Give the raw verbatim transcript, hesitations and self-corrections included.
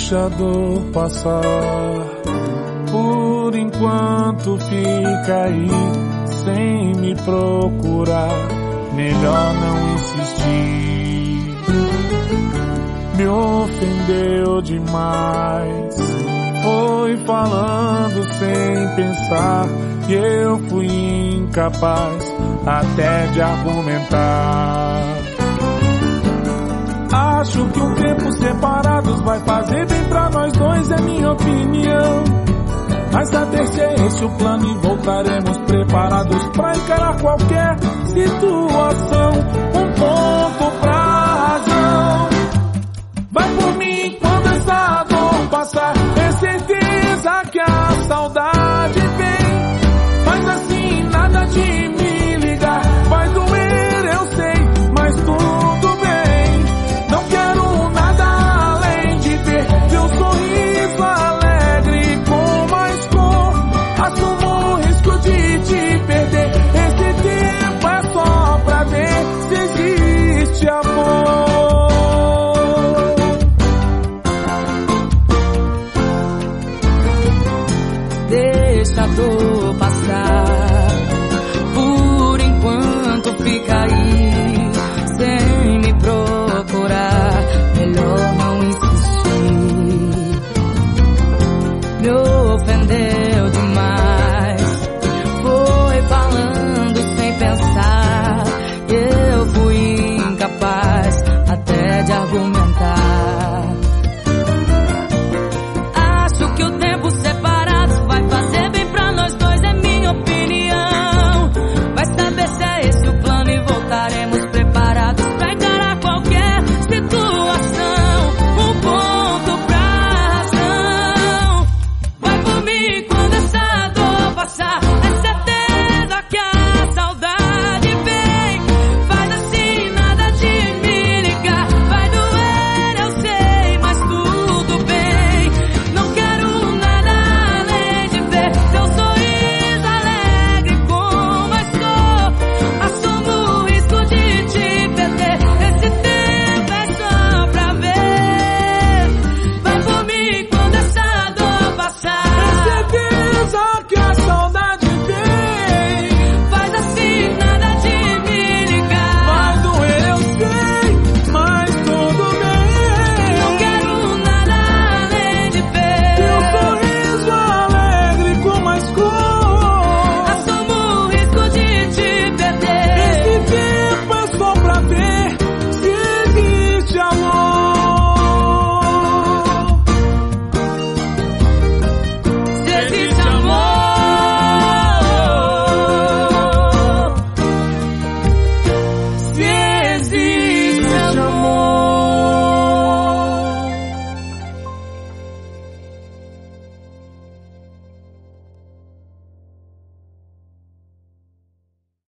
deixa a dor passar. Por enquanto fica aí sem me procurar. Melhor não insistir. Me ofendeu demais. Foi falando sem pensar que eu fui incapaz até de argumentar. Acho que um tempo separados vai fazer bem pra nós dois, é minha opinião. Mas saber se é esse o plano e voltaremos preparados pra encarar qualquer situação.